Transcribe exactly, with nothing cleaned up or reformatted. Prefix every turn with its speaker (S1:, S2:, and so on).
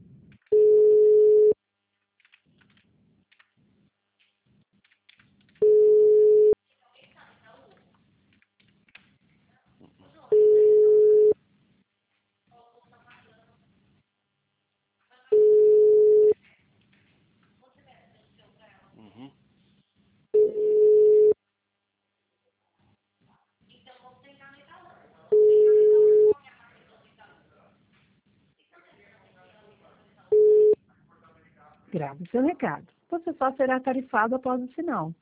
S1: Uhum.
S2: Grave seu recado. Você só será tarifado após o sinal.